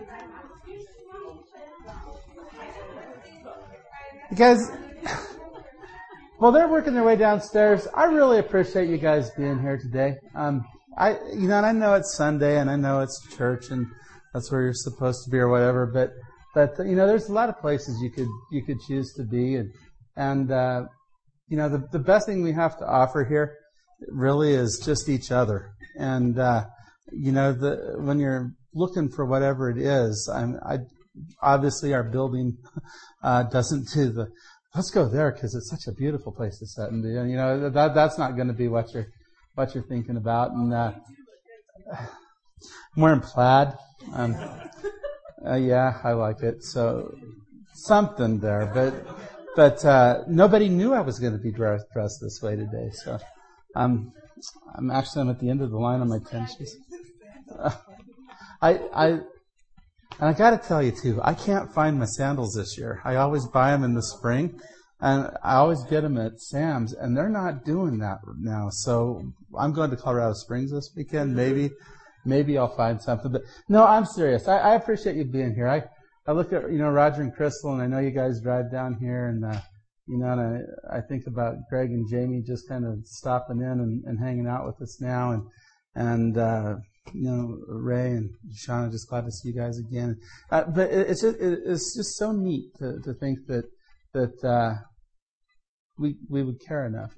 You guys, while they're working their way downstairs, I really appreciate you guys being here today. And I know it's Sunday and I know it's church and that's where you're supposed to be or whatever, but there's a lot of places you could choose to be and the best thing we have to offer here really is just each other. And when you're looking for whatever it is, obviously our building doesn't do the let's go there because it's such a beautiful place to sit and that's not going to be what you're thinking about. And I'm wearing plaid. Yeah, I like it. So something there, but nobody knew I was going to be dressed this way today. So I'm at the end of the line on my tennis shoes. And I got to tell you too, I can't find my sandals this year. I always buy them in the spring, and I always get them at Sam's, and they're not doing that now. So I'm going to Colorado Springs this weekend. Maybe I'll find something. But no, I'm serious. I appreciate you being here. I look at Roger and Crystal, and I know you guys drive down here, and and I think about Greg and Jamie just kind of stopping in and hanging out with us now, and Ray and Shauna, just glad to see you guys again. But it's just so neat to think that we would care enough.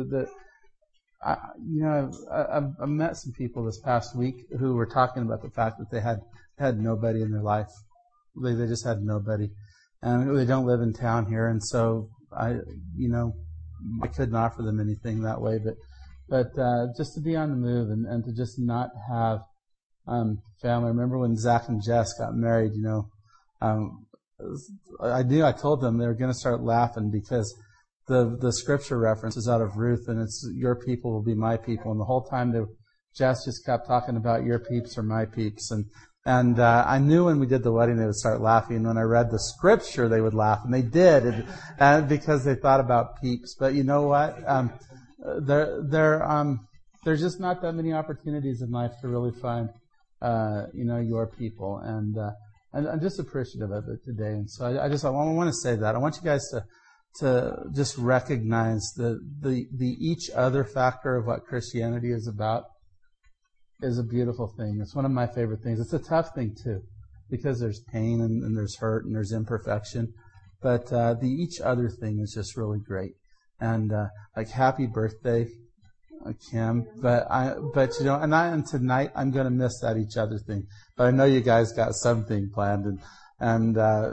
I've met some people this past week who were talking about the fact that they had nobody in their life. They just had nobody, and they don't live in town here, and so I couldn't offer them anything that way, but just to be on the move and to just not have family. I remember when Zach and Jess got married, I told them they were going to start laughing because the scripture reference is out of Ruth, and it's your people will be my people. And the whole time Jess just kept talking about your peeps or my peeps. And I knew when we did the wedding they would start laughing. When I read the scripture, they would laugh, and they did, and because they thought about peeps. But you know what? There's just not that many opportunities in life to really find, your people, and I'm just appreciative of it today. And so I want to say that I want you guys to just recognize the each other factor of what Christianity is about is a beautiful thing. It's one of my favorite things. It's a tough thing too, because there's pain and there's hurt and there's imperfection. But the each other thing is just really great. And happy birthday, Kim. And tonight I'm going to miss that each other thing. But I know you guys got something planned, and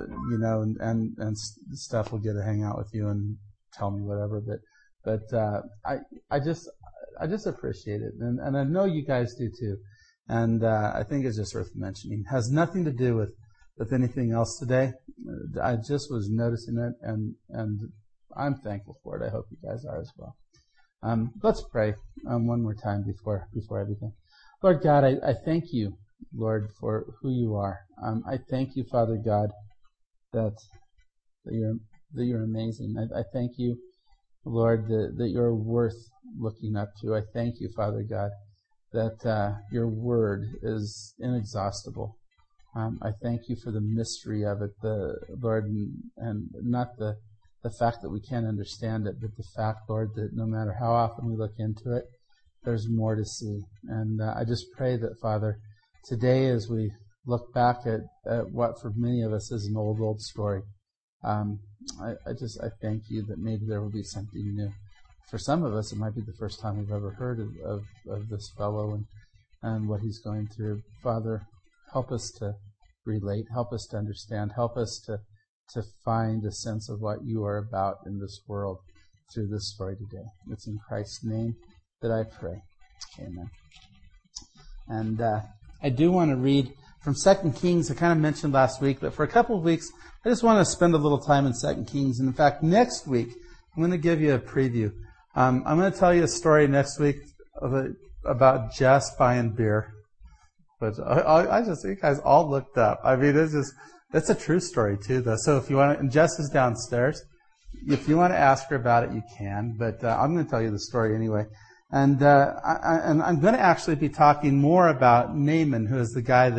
Steph will get to hang out with you and tell me whatever. But I just appreciate it, and I know you guys do too. And I think it's just worth mentioning. It has nothing to do with anything else today. I just was noticing it, and I'm thankful for it. I hope you guys are as well. Let's pray one more time before everything. Lord God, I thank you, Lord, for who you are. I thank you, Father God, that you're amazing. I thank you, Lord, that you're worth looking up to. I thank you, Father God, that your word is inexhaustible. I thank you for the mystery of it, Lord, and not the fact that we can't understand it, but the fact, Lord, that no matter how often we look into it, there's more to see. And I just pray that, Father, today as we look back at what for many of us is an old story, I thank you that maybe there will be something new. For some of us, it might be the first time we've ever heard of this fellow and what he's going through. Father, help us to relate, help us to understand, help us to find a sense of what you are about in this world through this story today. It's in Christ's name that I pray. Amen. And I do want to read from 2 Kings. I kind of mentioned last week, but for a couple of weeks, I just want to spend a little time in 2 Kings. And in fact, next week, I'm going to give you a preview. I'm going to tell you a story next week about Jess buying beer. But you guys all looked up. I mean, it's a true story too, though. So if you want to, and Jess is downstairs. If you want to ask her about it, you can. But I'm going to tell you the story anyway. And I'm going to actually be talking more about Naaman, who is the guy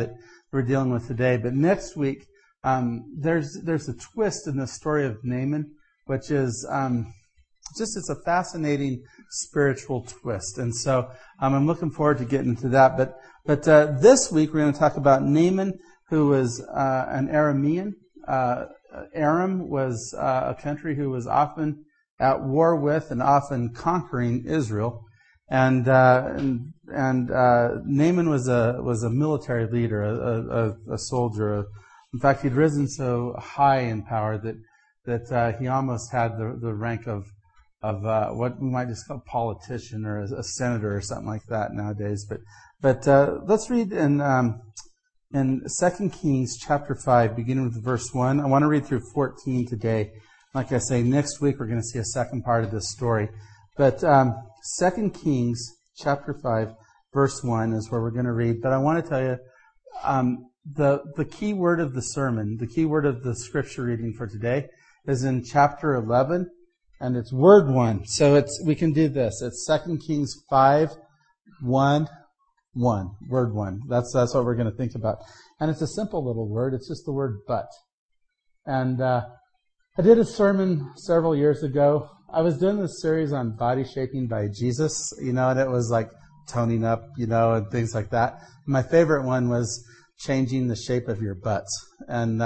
we're dealing with today. But next week, there's a twist in the story of Naaman, which is it's a fascinating spiritual twist. And so I'm looking forward to getting to that. But this week we're going to talk about Naaman, who was an Aramean. Aram was a country who was often at war with and often conquering Israel. And Naaman was a military leader, a soldier. In fact, he'd risen so high in power that he almost had the rank of what we might just call a politician or a senator or something like that nowadays. But let's read in 2 Kings chapter 5, beginning with verse 1. I want to read through 14 today. Like I say, next week we're going to see a second part of this story. But 2 Kings chapter 5, verse 1 is where we're going to read. But I want to tell you, the key word of the sermon, the key word of the scripture reading for today is in chapter 11, and it's word 1. So we can do this. It's 2 Kings 5, 1, 1. Word 1. That's what we're going to think about. And it's a simple little word. It's just the word but. And I did a sermon several years ago. I was doing this series on body shaping by Jesus, and it was like toning up, and things like that. My favorite one was changing the shape of your butts. And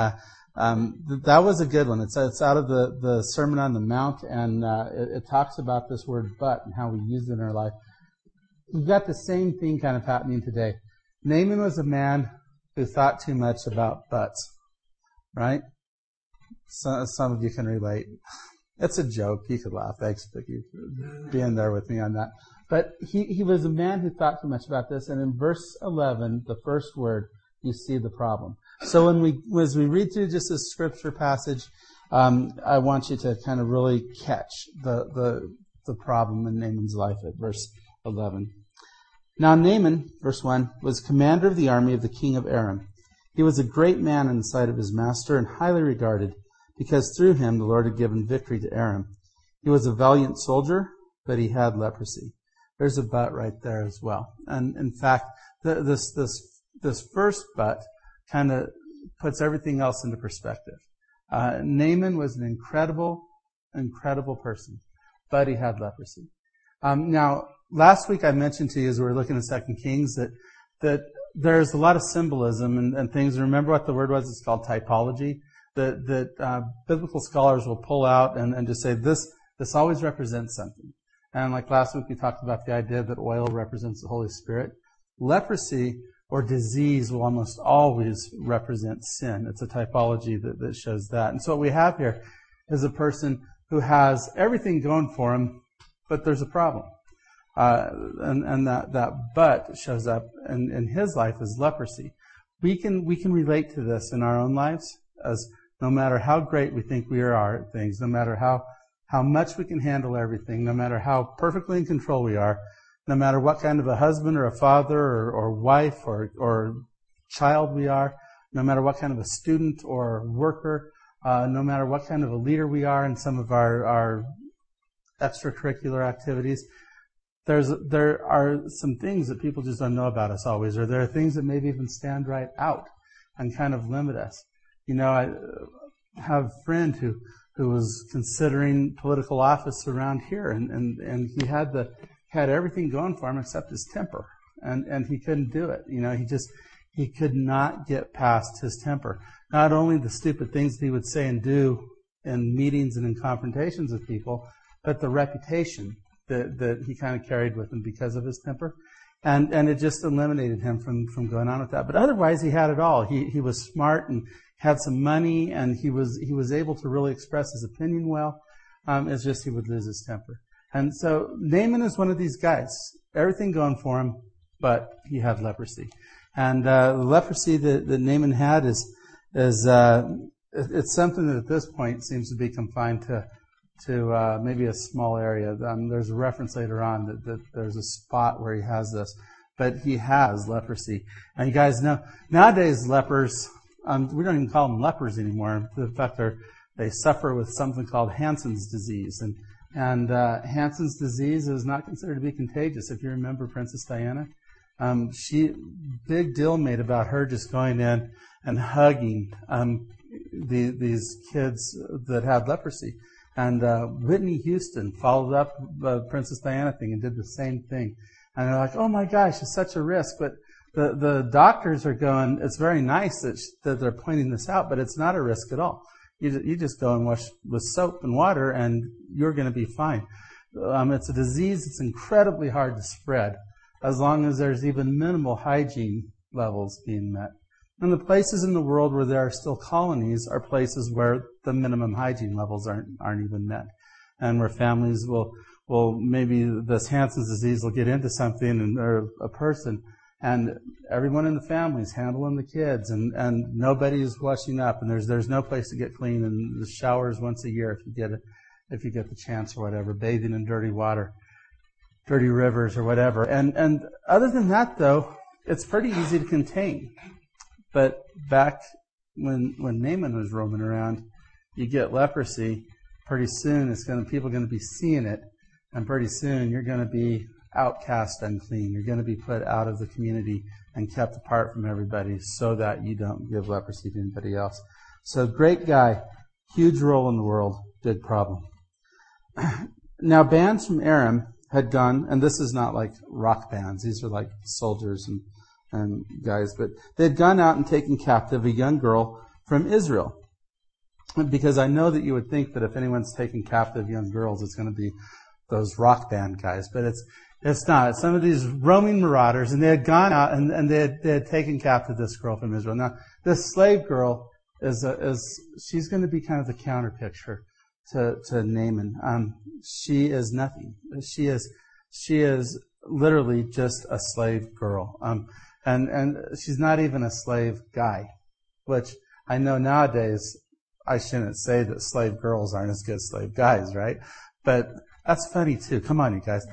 that was a good one. It's out of the Sermon on the Mount, and it talks about this word but and how we use it in our life. We've got the same thing kind of happening today. Naaman was a man who thought too much about butts, right? So, some of you can relate. It's a joke. You could laugh. Thanks, Vicki, for being there with me on that. But he was a man who thought too much about this. And in verse 11, the first word, you see the problem. So as we read through just this scripture passage, I want you to kind of really catch the problem in Naaman's life at verse 11. Now Naaman, verse 1, was commander of the army of the king of Aram. He was a great man in the sight of his master and highly regarded, because through him the Lord had given victory to Aram. He was a valiant soldier, but he had leprosy. There's a but right there as well. And in fact, this first but kind of puts everything else into perspective. Naaman was an incredible person, but he had leprosy. Now, last week I mentioned to you as we were looking at 2 Kings that there's a lot of symbolism and things. Remember what the word was? It's called typology. That biblical scholars will pull out and just say this always represents something. And like last week we talked about the idea that oil represents the Holy Spirit. Leprosy or disease will almost always represent sin. It's a typology that shows that. And so what we have here is a person who has everything going for him, but there's a problem. And that but shows up in his life as leprosy. We can relate to this in our own lives, as no matter how great we think we are at things, no matter how much we can handle everything, no matter how perfectly in control we are, no matter what kind of a husband or a father or wife or child we are, no matter what kind of a student or worker, no matter what kind of a leader we are in some of our extracurricular activities, there are some things that people just don't know about us always, or there are things that maybe even stand right out and kind of limit us. I have a friend who was considering political office around here, and he had everything going for him except his temper, and he couldn't do it. He could not get past his temper. Not only the stupid things that he would say and do in meetings and in confrontations with people, but the reputation that he kind of carried with him because of his temper. And it just eliminated him from going on with that. But otherwise, he had it all. He was smart and had some money, and he was able to really express his opinion well. It's just he would lose his temper. And so Naaman is one of these guys. Everything going for him, but he had leprosy. And the leprosy that Naaman had is it's something that at this point seems to be confined to maybe a small area. There's a reference later on that there's a spot where he has this, but he has leprosy. And you guys know nowadays lepers, we don't even call them lepers anymore. In fact, they suffer with something called Hansen's disease, and Hansen's disease is not considered to be contagious. If you remember Princess Diana, she big deal made about her just going in and hugging these kids that had leprosy. And Whitney Houston followed up the Princess Diana thing and did the same thing. And they're like, oh my gosh, it's such a risk. But the doctors are going, it's very nice that they're pointing this out, but it's not a risk at all. You just go and wash with soap and water and you're going to be fine. It's a disease that's incredibly hard to spread as long as there's even minimal hygiene levels being met. And the places in the world where there are still colonies are places where the minimum hygiene levels aren't even met. And where families will maybe this Hansen's disease will get into something or a person, and everyone in the family is handling the kids, and nobody's washing up, and there's no place to get clean, and the showers once a year if you get the chance or whatever, bathing in dirty water, dirty rivers or whatever. And other than that though, it's pretty easy to contain. But back when Naaman was roaming around, you get leprosy, pretty soon people are going to be seeing it, and pretty soon you're going to be outcast, unclean. You're going to be put out of the community and kept apart from everybody so that you don't give leprosy to anybody else. So great guy, huge role in the world, big problem. Now bands from Aram had gone, and this is not like rock bands, these are like soldiers and guys, but they had gone out and taken captive a young girl from Israel. Because I know that you would think that if anyone's taking captive young girls, it's going to be those rock band guys, but it's not. It's some of these roaming marauders, and they had gone out and they had taken captive this girl from Israel. Now, this slave girl she's going to be kind of the counter picture to Naaman. She is nothing. She is literally just a slave girl. And she's not even a slave guy, which I know nowadays I shouldn't say that slave girls aren't as good as slave guys, right? But that's funny too. Come on, you guys.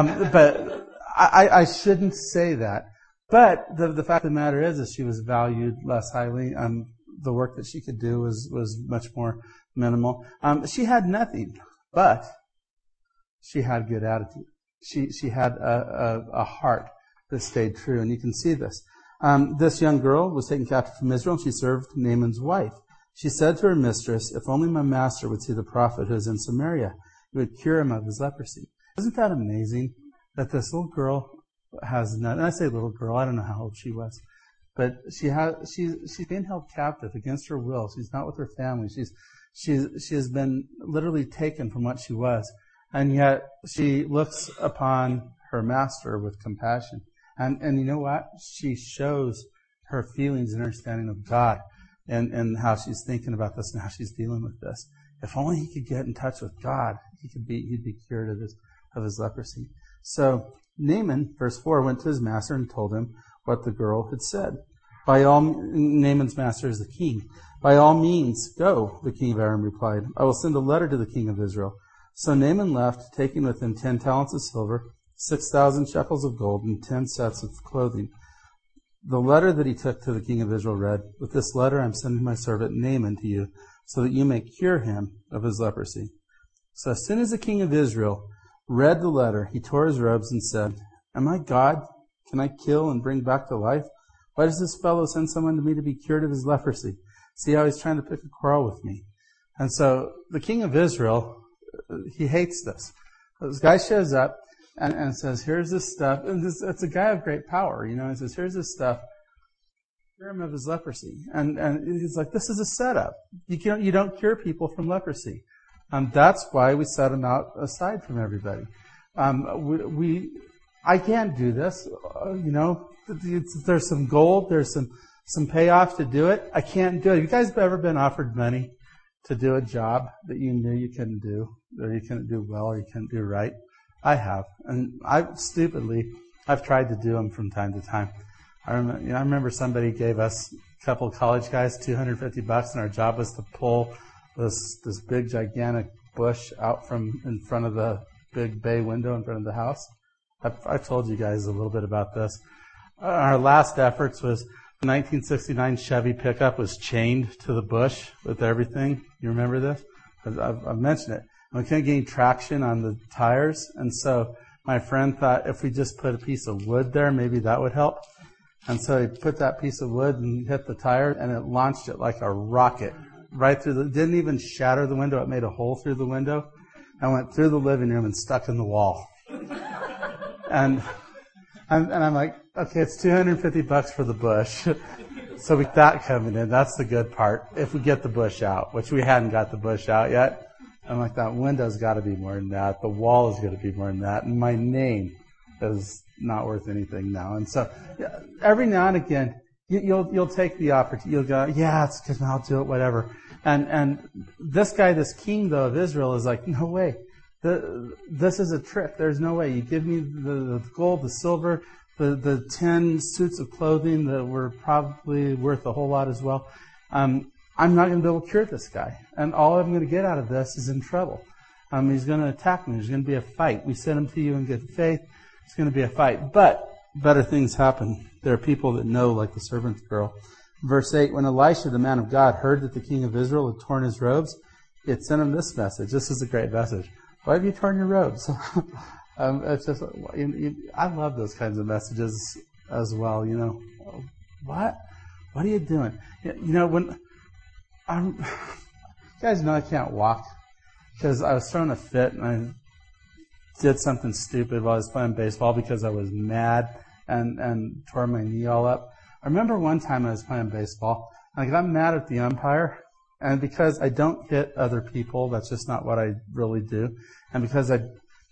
But I shouldn't say that. But the fact of the matter is she was valued less highly. The work that she could do was much more minimal. She had nothing, but she had good attitude. She had a heart that stayed true, and you can see this. This young girl was taken captive from Israel, and she served Naaman's wife. She said to her mistress, if only my master would see the prophet who is in Samaria, he would cure him of his leprosy. Isn't that amazing that this little girl has none? And I say little girl, I don't know how old she was. But she's being held captive against her will. She's not with her family. She has been literally taken from what she was. And yet she looks upon her master with compassion. And you know what? She shows her feelings and understanding of God and how she's thinking about this and how she's dealing with this. If only he could get in touch with God, he'd be cured of his leprosy. So Naaman, verse 4, went to his master and told him what the girl had said. Naaman's master is the king. By all means, go, the king of Aram replied. I will send a letter to the king of Israel. So Naaman left, taking with him 10 talents of silver, 6,000 shekels of gold, and 10 sets of clothing. The letter that he took to the king of Israel read, with this letter I am sending my servant Naaman to you, so that you may cure him of his leprosy. So as soon as the king of Israel read the letter, he tore his robes and said, Am I God? Can I kill and bring back to life? Why does this fellow send someone to me to be cured of his leprosy? See how he's trying to pick a quarrel with me. And so the king of Israel, he hates this. This guy shows up and says, here's this stuff. And it's a guy of great power, you know. He says, here's this stuff. Cure him of his leprosy. And he's like, this is a setup. You don't cure people from leprosy. That's why we set them out aside from everybody. I can't do this. There's some gold. There's some payoff to do it. I can't do it. You guys have ever been offered money to do a job that you knew you couldn't do, or you couldn't do well, or you couldn't do right? I have. And I've tried to do them from time to time. I remember somebody gave us a couple of college guys $250, and our job was to pull this big gigantic bush out from in front of the big bay window in front of the house. I've told you guys a little bit about this. Our last efforts was the 1969 Chevy pickup was chained to the bush with everything. You remember this? I've mentioned it. And we couldn't gain traction on the tires, and so my friend thought if we just put a piece of wood there, maybe that would help. And so he put that piece of wood and hit the tire, and it launched it like a rocket right through didn't even shatter the window. It made a hole through the window and went through the living room and stuck in the wall. And I'm like, okay, it's $250 for the bush. So we got that coming in. That's the good part. If we get the bush out, which we hadn't got the bush out yet. I'm like, that window's got to be more than that. The wall is going to be more than that. And my name is not worth anything now. And so every now and again, you'll take the opportunity. You'll go, yeah, it's good. I'll do it, whatever. And this guy, this king though of Israel, is like, no way. This is a trick. There's no way. You give me the gold, the silver, the 10 suits of clothing that were probably worth a whole lot as well. I'm not going to be able to cure this guy. And all I'm going to get out of this is in trouble. He's going to attack me. There's going to be a fight. We sent him to you in good faith. It's going to be a fight. But better things happen. There are people that know, like the servant girl. Verse 8, when Elisha, the man of God, heard that the king of Israel had torn his robes, it sent him this message. This is a great message. Why have you torn your robes? It's just, I love those kinds of messages as well. You know, what are you doing? You know, when you guys know I can't walk because I was throwing a fit and I did something stupid while I was playing baseball because I was mad and tore my knee all up. I remember one time I was playing baseball, and I got mad at the umpire, and because I don't hit other people, that's just not what I really do, and because I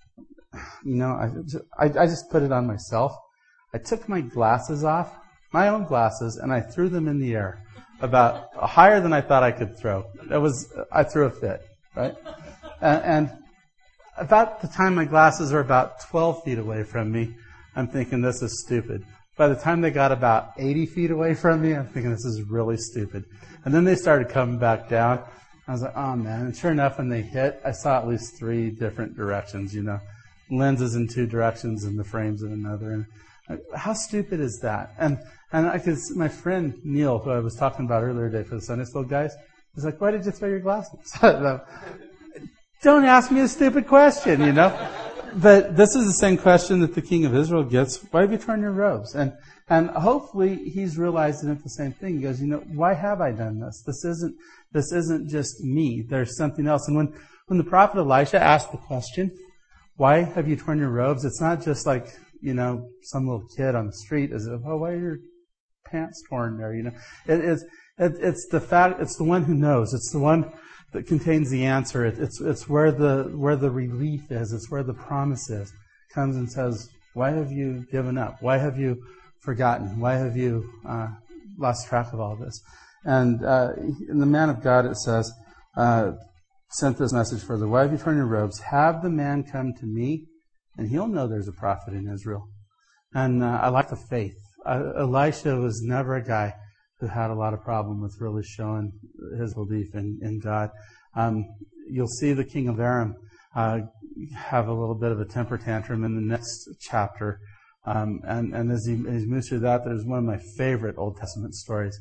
just put it on myself. I took my glasses off, my own glasses, and I threw them in the air, about higher than I thought I could throw. I threw a fit, right? And about the time my glasses are about 12 feet away from me, I'm thinking this is stupid. By the time they got about 80 feet away from me, I'm thinking this is really stupid. And then they started coming back down. I was like, oh man. And sure enough, when they hit, I saw at least 3 different directions, you know. Lenses in 2 directions and the frames in another. And how stupid is that? And my friend Neil, who I was talking about earlier today for the Sunday school guys, was like, why did you throw your glasses? Don't ask me a stupid question, you know. But this is the same question that the king of Israel gets. Why have you torn your robes? And hopefully he's realizing it the same thing. He goes, you know, why have I done this? This isn't just me. There's something else. And when the prophet Elisha asked the question, why have you torn your robes? It's not just like, you know, some little kid on the street is, oh, why are your pants torn there? You know, it's the fact, it's the one who knows. It's the one that contains the answer. It's where the relief is. It's where the promise is. Comes and says, why have you given up? Why have you forgotten? Why have you lost track of all this? And in the man of God, it says, sent this message further. Why have you torn your robes? Have the man come to me, and he'll know there's a prophet in Israel. And I like the faith. Elisha was never a guy who had a lot of problem with really showing his belief in God. You'll see the king of Aram have a little bit of a temper tantrum in the next chapter. And as he moves through that, there's one of my favorite Old Testament stories.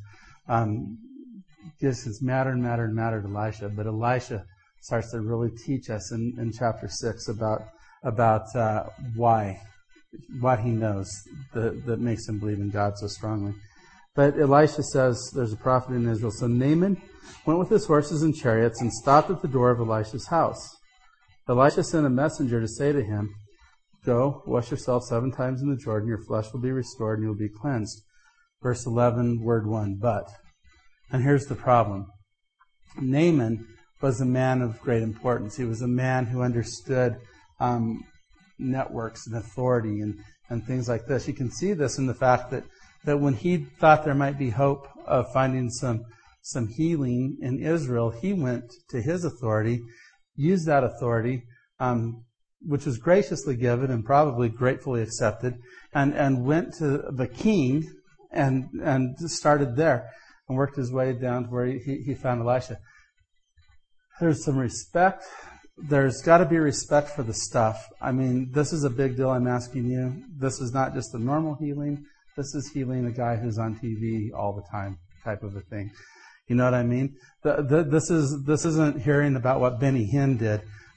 This is matter to Elisha, but Elisha starts to really teach us in chapter 6 about what he knows that makes him believe in God so strongly. But Elisha says there's a prophet in Israel. So Naaman went with his horses and chariots and stopped at the door of Elisha's house. Elisha sent a messenger to say to him, go, wash yourself 7 times in the Jordan, your flesh will be restored and you will be cleansed. Verse 11, word 1, but. And here's the problem. Naaman was a man of great importance. He was a man who understood networks and authority and things like this. You can see this in the fact that when he thought there might be hope of finding some healing in Israel, he went to his authority, used that authority, which was graciously given and probably gratefully accepted, and went to the king and started there and worked his way down to where he found Elisha. There's some respect. There's got to be respect for the stuff. I mean, this is a big deal I'm asking you. This is not just a normal healing. This is healing a guy who's on TV all the time type of a thing. You know what I mean? This isn't hearing about what Benny Hinn did.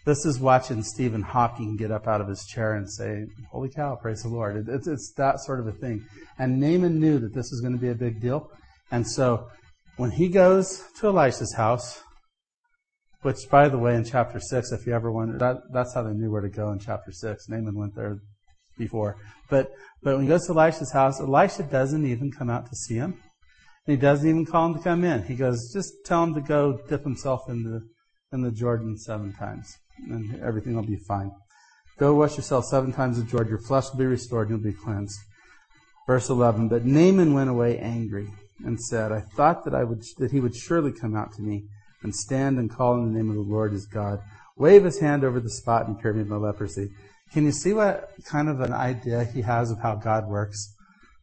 This is watching Stephen Hawking get up out of his chair and say, "Holy cow, praise the Lord." It's that sort of a thing. And Naaman knew that this was going to be a big deal. And so when he goes to Elisha's house, which, by the way, in chapter 6, if you ever wonder, that's how they knew where to go in chapter 6. Naaman went there before. But when he goes to Elisha's house, Elisha doesn't even come out to see him. And he doesn't even call him to come in. He goes, just tell him to go dip himself in the Jordan 7 times, and everything will be fine. Go wash yourself 7 times in Jordan. Your flesh will be restored and you'll be cleansed. Verse 11, but Naaman went away angry and said, I thought that he would surely come out to me and stand and call in the name of the Lord his God, wave his hand over the spot and cure me of my leprosy. Can you see what kind of an idea he has of how God works?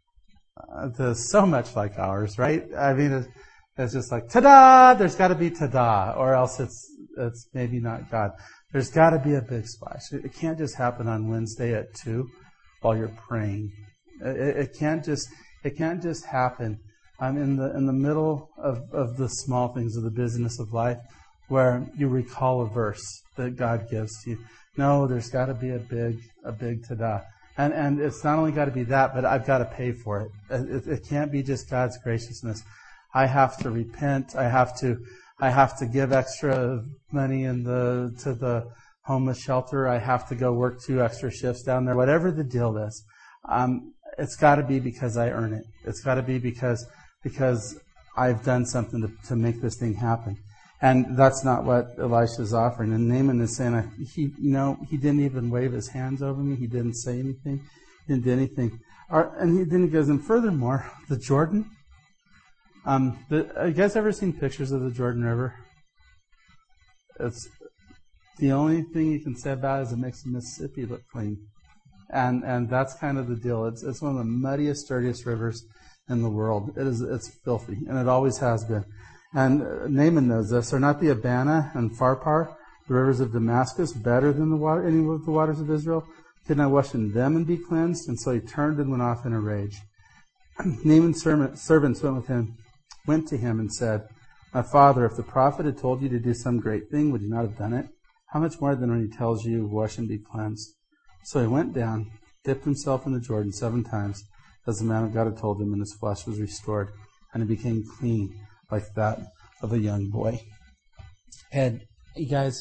It's so much like ours, right? I mean, it's just like, ta-da! There's got to be ta-da, or else it's maybe not God. There's got to be a big splash. It can't just happen on Wednesday at 2 while you're praying. It can't just happen in the middle of the small things of the business of life where you recall a verse that God gives to you. No, there's got to be a big ta-da. And it's not only got to be that, but I've got to pay for it. It can't be just God's graciousness. I have to repent. I have to give extra money to the homeless shelter. I have to go work 2 extra shifts down there. Whatever the deal is, it's got to be because I earn it. It's got to be because I've done something to make this thing happen. And that's not what Elisha's offering. And Naaman is saying, he didn't even wave his hands over me. He didn't say anything. He didn't do anything. And then he goes, and furthermore, the Jordan. You guys ever seen pictures of the Jordan River? It's the only thing you can say about it is it makes the Mississippi look clean. And that's kind of the deal. It's one of the muddiest, dirtiest rivers in the world. It's filthy, and it always has been. And Naaman knows this. Are not the Abana and Pharpar, the rivers of Damascus, better than any of the waters of Israel? Couldn't I wash in them and be cleansed? And so he turned and went off in a rage. Naaman's servants went to him and said, My father, if the prophet had told you to do some great thing, would you not have done it? How much more than when he tells you, wash and be cleansed? So he went down, dipped himself in the Jordan 7 times, as the man of God had told him, and his flesh was restored, and he became clean like that of a young boy. And you guys,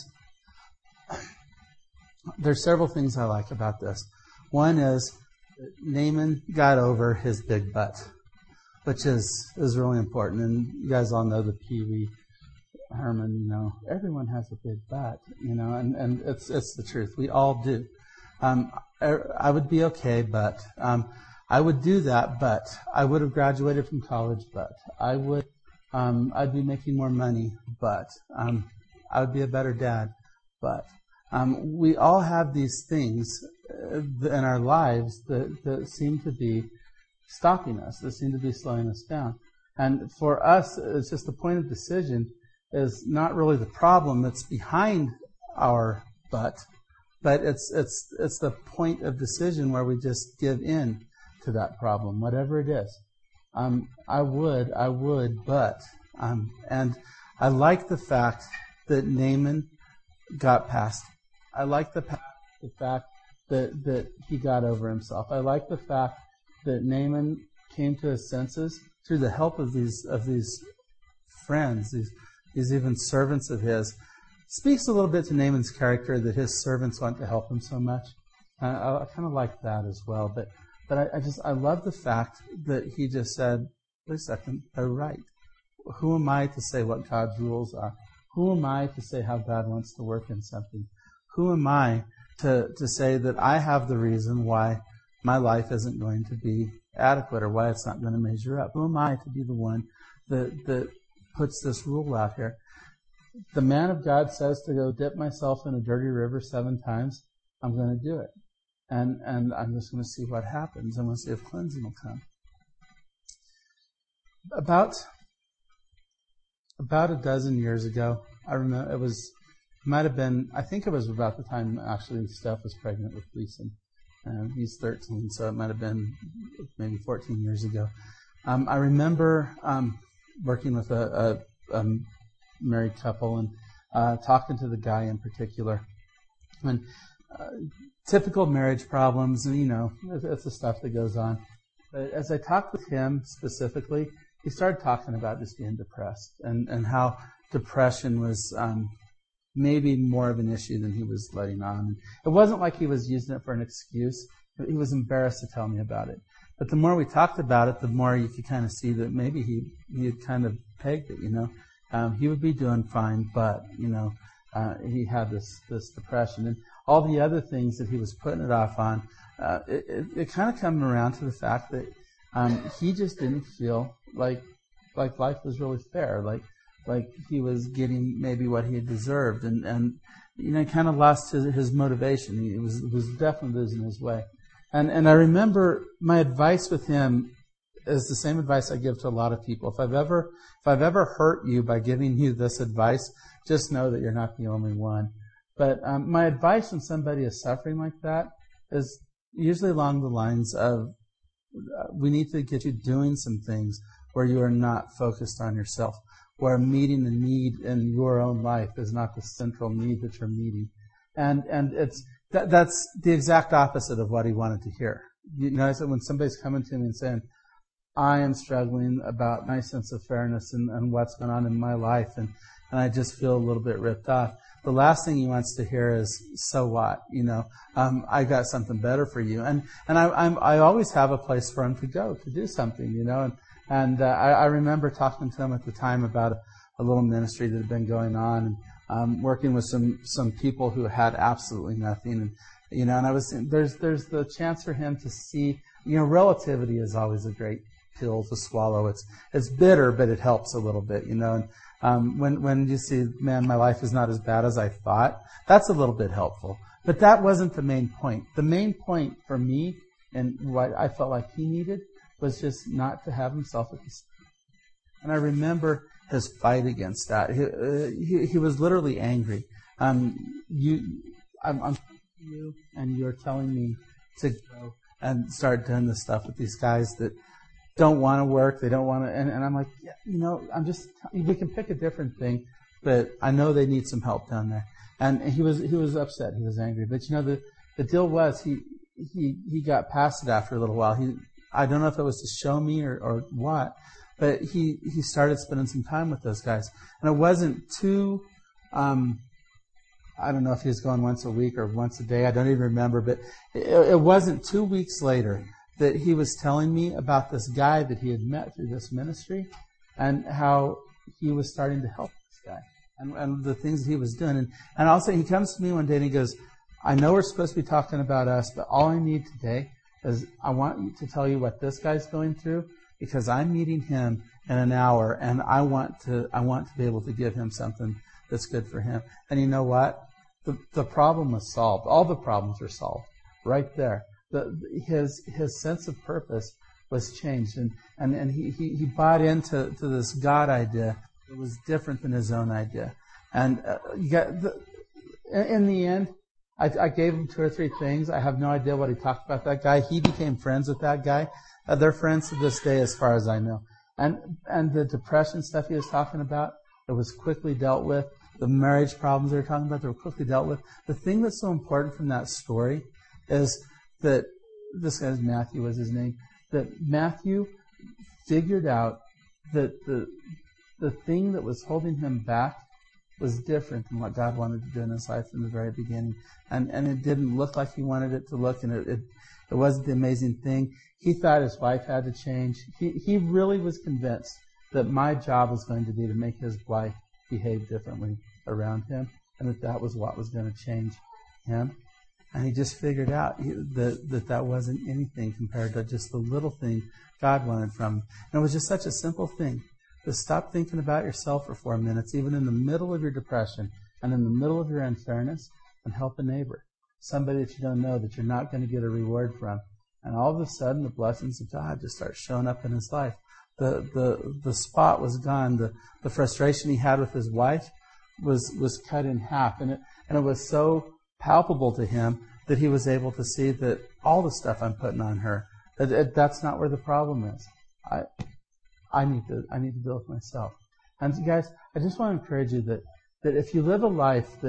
there's several things I like about this. One is Naaman got over his big butt, which is really important. And you guys all know the Pee Wee Herman, everyone has a big butt, and it's the truth. We all do. I would be okay, but I would do that, but I would have graduated from college, but I'd be making more money, but I would be a better dad, but we all have these things in our lives that seem to be stopping us, that seem to be slowing us down. And for us, it's just the point of decision is not really the problem that's behind our butt, but it's the point of decision where we just give in to that problem, whatever it is. I would, but, and I like the fact that Naaman got past. I like the fact that he got over himself. I like the fact that Naaman came to his senses through the help of these friends, these even servants of his. Speaks a little bit to Naaman's character that his servants want to help him so much. I kind of like that as well, but I love the fact that he just said, wait a second, they're right. Who am I to say what God's rules are? Who am I to say how God wants to work in something? Who am I to say that I have the reason why my life isn't going to be adequate or why it's not going to measure up? Who am I to be the one that puts this rule out here? The man of God says to go dip myself in a dirty river 7 times. I'm going to do it. And I'm just going to see what happens. I'm going to see if cleansing will come. About a dozen years ago, I remember I think it was about the time actually Steph was pregnant with Gleason. He's 13, so it might have been maybe 14 years ago. I remember working with a married couple and talking to the guy in particular. And typical marriage problems, and that's the stuff that goes on. But as I talked with him specifically, he started talking about just being depressed and how depression was maybe more of an issue than he was letting on. It wasn't like he was using it for an excuse. He was embarrassed to tell me about it. But the more we talked about it, the more you could kind of see that maybe he had kind of pegged it, He would be doing fine, but, he had this depression. And all the other things that he was putting it off on, it kind of come around to the fact that he just didn't feel like life was really fair, like he was getting maybe what he had deserved, and he kind of lost his motivation. He was definitely losing his way. And I remember my advice with him is the same advice I give to a lot of people. If I've ever hurt you by giving you this advice, just know that you're not the only one. But my advice when somebody is suffering like that is usually along the lines of, we need to get you doing some things where you are not focused on yourself, where meeting the need in your own life is not the central need that you're meeting. And that's the exact opposite of what he wanted to hear. I said, when somebody's coming to me and saying, I am struggling about my sense of fairness and what's going on in my life, and I just feel a little bit ripped off, the last thing he wants to hear is, so what? I got something better for you. And I always have a place for him to go to do something, And I remember talking to him at the time about a little ministry that had been going on, and working with some people who had absolutely nothing, and I was there's the chance for him to see, relativity is always a great pill to swallow. It's bitter, but it helps a little bit, And when you see, man, my life is not as bad as I thought, that's a little bit helpful. But that wasn't the main point. The main point for me, and what I felt like he needed, was just not to have himself at the center. And I remember his fight against that. He was literally angry. I'm you, and you're telling me to go and start doing this stuff with these guys that don't want to work. They don't want to, and I'm like, we can pick a different thing, but I know they need some help down there. And he was upset. He was angry. But the deal was he got past it after a little while. I don't know if it was to show me or what, but he started spending some time with those guys. And it wasn't too, I don't know if he was going once a week or once a day. I don't even remember, but it wasn't 2 weeks later that he was telling me about this guy that he had met through this ministry and how he was starting to help this guy and the things that he was doing. And also he comes to me one day and he goes, I know we're supposed to be talking about us, but all I need today is I want to tell you what this guy's going through, because I'm meeting him in an hour and I want to be able to give him something that's good for him. And you know what? The problem was solved. All the problems were solved right there. His sense of purpose was changed, and he bought into this God idea that was different than his own idea. And in the end, I gave him 2 or 3 things. I have no idea what he talked about that guy. He became friends with that guy. They're friends to this day, as far as I know. And the depression stuff he was talking about, it was quickly dealt with. The marriage problems they were talking about, they were quickly dealt with. The thing that's so important from that story is that this guy's Matthew was his name, that Matthew figured out that the thing that was holding him back was different than what God wanted to do in his life from the very beginning. And it didn't look like he wanted it to look, and it wasn't the amazing thing. He thought his wife had to change. He really was convinced that my job was going to be to make his wife behave differently around him, and that was what was going to change him. And he just figured out that wasn't anything compared to just the little thing God wanted from him. And it was just such a simple thing. To stop thinking about yourself for 4 minutes, even in the middle of your depression and in the middle of your unfairness, and help a neighbor, somebody that you don't know, that you're not going to get a reward from. And all of a sudden, the blessings of God just start showing up in his life. The spot was gone. The frustration he had with his wife was cut in half, and it was so palpable to him that he was able to see that all the stuff I'm putting on her, that's not where the problem is. I need to deal with myself. And you guys, I just want to encourage you that if you live a life that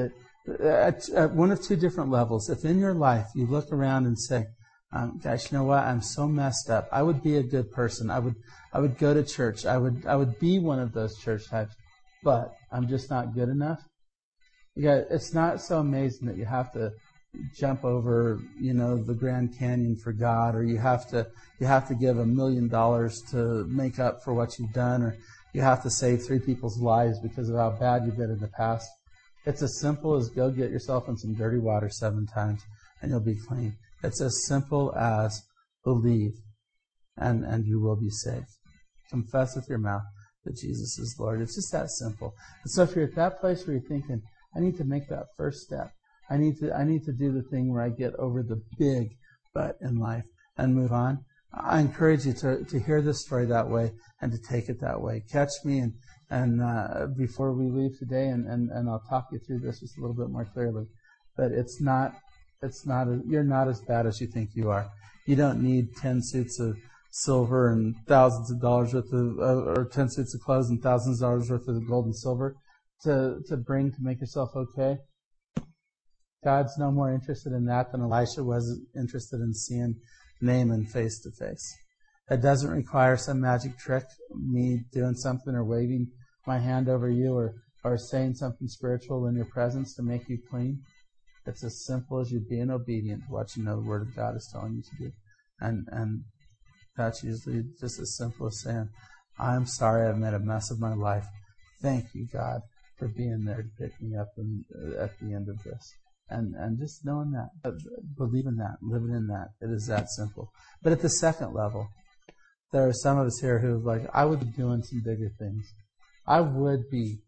at one of two different levels. If in your life you look around and say, gosh, you know what? I'm so messed up. I would be a good person. I would go to church. I would be one of those church types, but I'm just not good enough. It's not so amazing that you have to jump over, the Grand Canyon for God, or you have to give $1 million to make up for what you've done, or you have to save 3 people's lives because of how bad you've been in the past. It's as simple as go get yourself in some dirty water 7 times and you'll be clean. It's as simple as believe and you will be saved. Confess with your mouth that Jesus is Lord. It's just that simple. And so if you're at that place where you're thinking, I need to make that first step. I need to do the thing where I get over the big but in life and move on. I encourage you to hear this story that way and to take it that way. Catch me and before we leave today, and I'll talk you through this just a little bit more clearly. But you're not as bad as you think you are. You don't need 10 suits of silver and thousands of dollars worth of, or 10 suits of clothes and thousands of dollars worth of gold and silver to bring to make yourself okay. God's no more interested in that than Elisha was interested in seeing Naaman face to face. It doesn't require some magic trick, me doing something or waving my hand over you or saying something spiritual in your presence to make you clean. It's as simple as you being obedient to what you know the Word of God is telling you to do. And that's usually just as simple as saying, I'm sorry I've made a mess of my life. Thank you, God, for being there to pick me up at the end of this. And just knowing that, believing that, living in that, it is that simple. But at the second level, there are some of us here who I would be doing some bigger things. I would be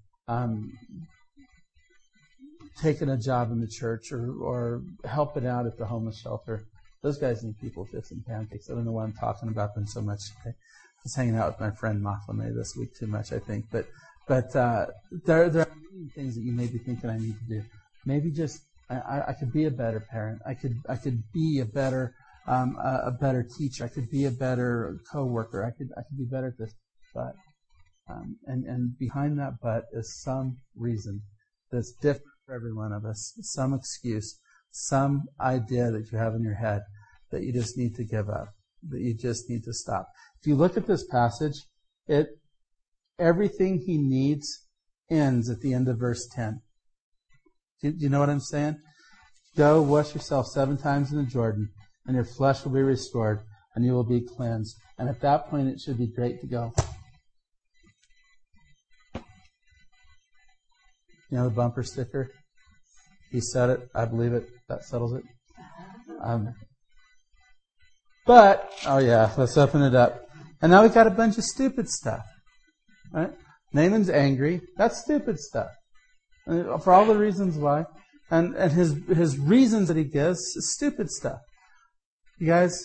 taking a job in the church or helping out at the homeless shelter. Those guys need people with dips and pancakes. I don't know why I'm talking about them so much today. I was hanging out with my friend Maflame this week too much, I think. But there are many things that you may be thinking I need to do. Maybe just I could be a better parent. I could be a better teacher. I could be a better coworker. I could be better at this. But and behind that but is some reason that's different for every one of us. Some excuse, some idea that you have in your head that you just need to give up, that you just need to stop. If you look at this passage, everything he needs ends at the end of verse 10. Do you know what I'm saying? Go wash yourself 7 times in the Jordan, and your flesh will be restored, and you will be cleansed. And at that point, it should be great to go. You know the bumper sticker? He said it. I believe it. That settles it. Let's open it up. And now we've got a bunch of stupid stuff. Right? Naaman's angry. That's stupid stuff. For all the reasons why. And his reasons that he gives is stupid stuff. You guys,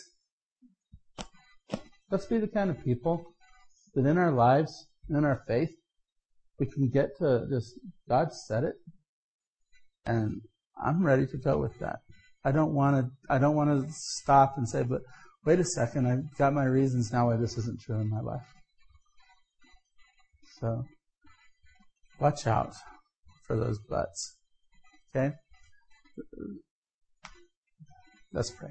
let's be the kind of people that in our lives, in our faith, we can get to just, God said it, and I'm ready to go with that. I don't want to stop and say, but wait a second, I've got my reasons now why this isn't true in my life. So, watch out for those buts. Okay? Let's pray.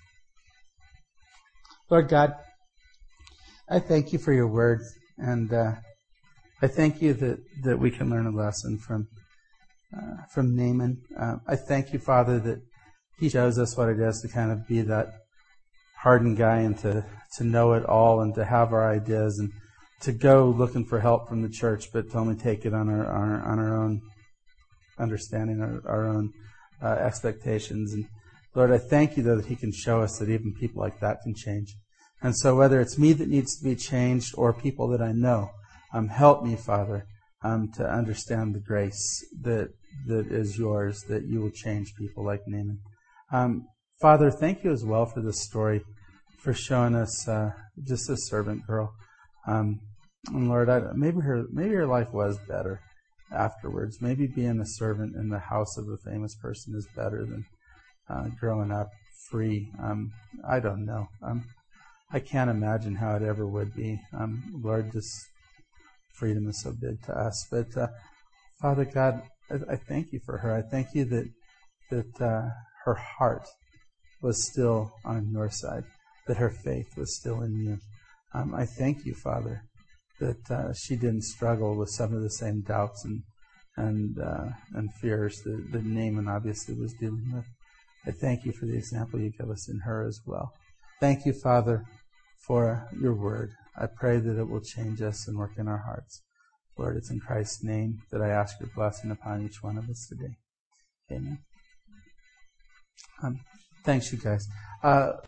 Lord God, I thank you for your word, and I thank you that we can learn a lesson from Naaman. I thank you, Father, that he shows us what it is to kind of be that hardened guy and to know it all and to have our ideas and to go looking for help from the church, but to only take it on our own understanding, our own expectations. And Lord, I thank you, though, that he can show us that even people like that can change. And so whether it's me that needs to be changed or people that I know, help me, Father, to understand the grace that is yours, that you will change people like Naaman. Father, thank you as well for this story, for showing us just a servant girl. And Lord, maybe her life was better afterwards. Maybe being a servant in the house of a famous person is better than growing up free. I don't know. I can't imagine how it ever would be. Lord, just freedom is so big to us. But Father God, I thank you for her. I thank you that her heart was still on your side, that her faith was still in you. I thank you, Father, that she didn't struggle with some of the same doubts and fears that Naaman obviously was dealing with. I thank you for the example you give us in her as well. Thank you, Father, for your word. I pray that it will change us and work in our hearts. Lord, it's in Christ's name that I ask your blessing upon each one of us today. Amen. Thanks, you guys.